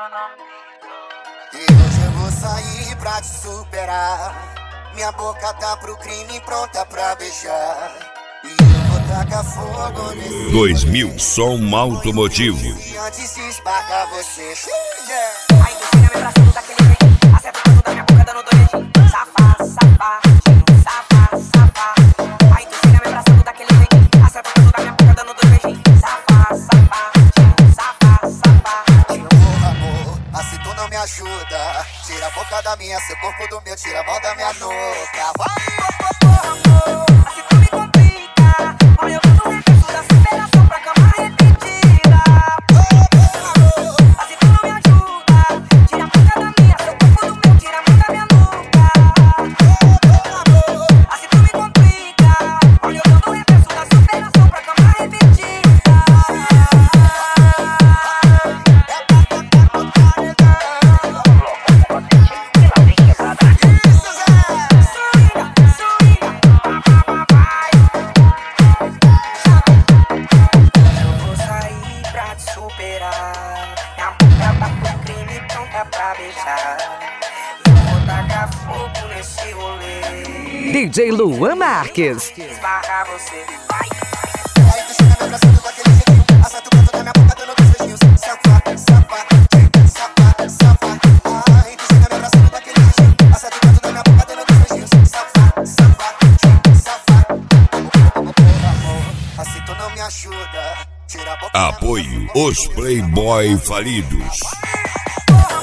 E hoje eu vou sair pra te superar. Minha boca tá pro crime pronta pra beijar. E eu vou tacar fogo nesse 2000 som automotivo. e antes de esbarrar você. Yeah. Aí tu chega me abraçando daquele jeito, acerta o canto da minha boca dando doidinho. Safado, safadinho, safado, safado. Aí tu chega me abraçando daquele jeito, acerta o canto da minha boca dando doidinho. Safado, safadinho, safado, safadinho. Amor, assim tu não me ajuda. Tira a boca da minha, seu corpo do meu, tira a mão da minha nuca. Vai, amor. Assim tu me complica, olha eu dando recurso da superação pra cama repetida. Assim tu não me ajuda, tira a boca da minha, seu corpo do meu, tira a mão da minha nuca. Assim tu me complica, olha eu dando recurso da superação pra cama repetida. Superar, minha boca tá pro crime pronta pra beijar. Eu vou tacar fogo nesse rolê. DJ Luan Marques. Esbarrar você, vai. Aí tu chega me abraçando com aquele jeitinho, acerta o canto da minha boca dando dois beijinhos. Safado, safadinho, safado, safado. Aí tu chega me abraçando com aquele jeitinho, acerta o canto da minha boca dando dois beijinhos. Safado, safadinho, safado. Amor, assim tu não me ajuda. Tira a boca da minha Apoio os Playboy falidos. boca.